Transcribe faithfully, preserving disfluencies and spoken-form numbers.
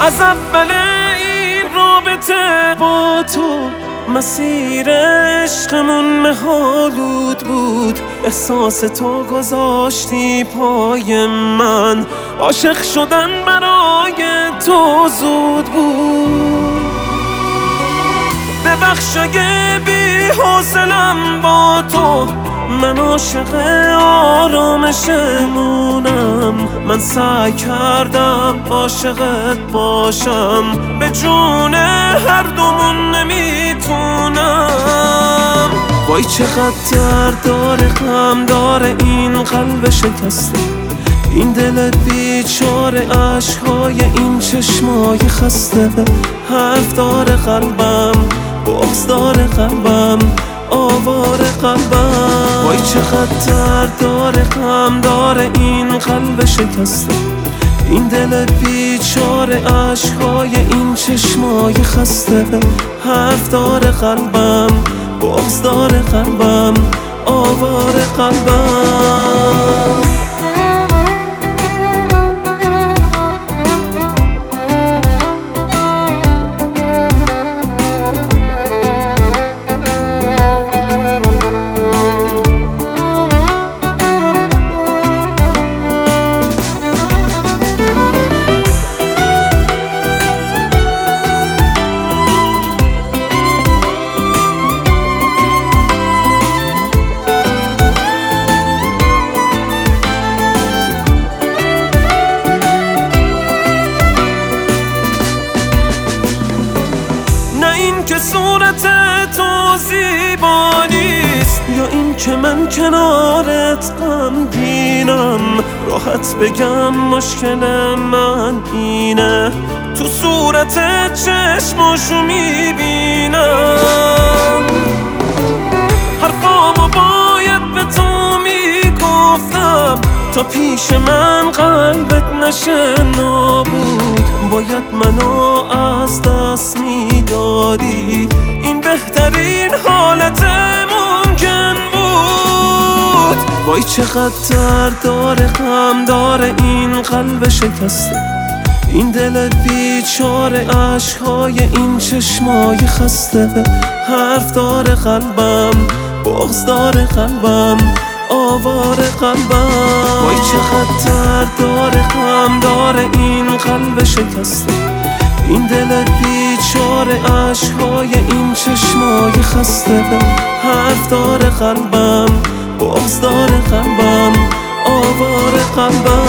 از اول این رابطه با تو مسیر عشقمون مه‌آلود بود. احساس تو گذاشتی پای من، عاشق شدن برای تو زود بود. ببخش اگه بی حوصله‌ام با تو، من عاشق آرامشمونم. من سعی کردم عاشقت باشم، به جون هر دومون نمیتونم. وای چقدر درد داره، غم داره این قلب شکسته، این دل بیچاره، عشقهای این چشمای خسته. حرف داره قلبم، بغض داره قلبم، آواره قلبم. وای چقدر درد داره، غم داره این قلب شکسته، این دل بیچاره، عشقهای این چشمای خسته. حرف داره قلبم، بغض داره قلبم، آواره قلبم. که صورت تو زیبا نیست، یا این که من کنارت غمگینم. راحت بگم مشکل من اینه، تو صورت چشماشو میبینم. حرفامو باید به تو میگفتم، تا پیش من قلبت نشه نابود. باید منو از دست میدادی، این بهترین حالت ممکن بود. وای چقدر درد داره، غم داره این قلب شکسته، این دل بیچاره، عشقهای این چشمای خسته. حرف داره قلبم، بغض داره قلبم، آواره قلبم. وای چقدر درد داره، غم داره این قلب شکسته، این دل بیچاره، عشقهای این چشمای خسته. حرف داره قلبم، بغض داره قلبم، آواره قلبم.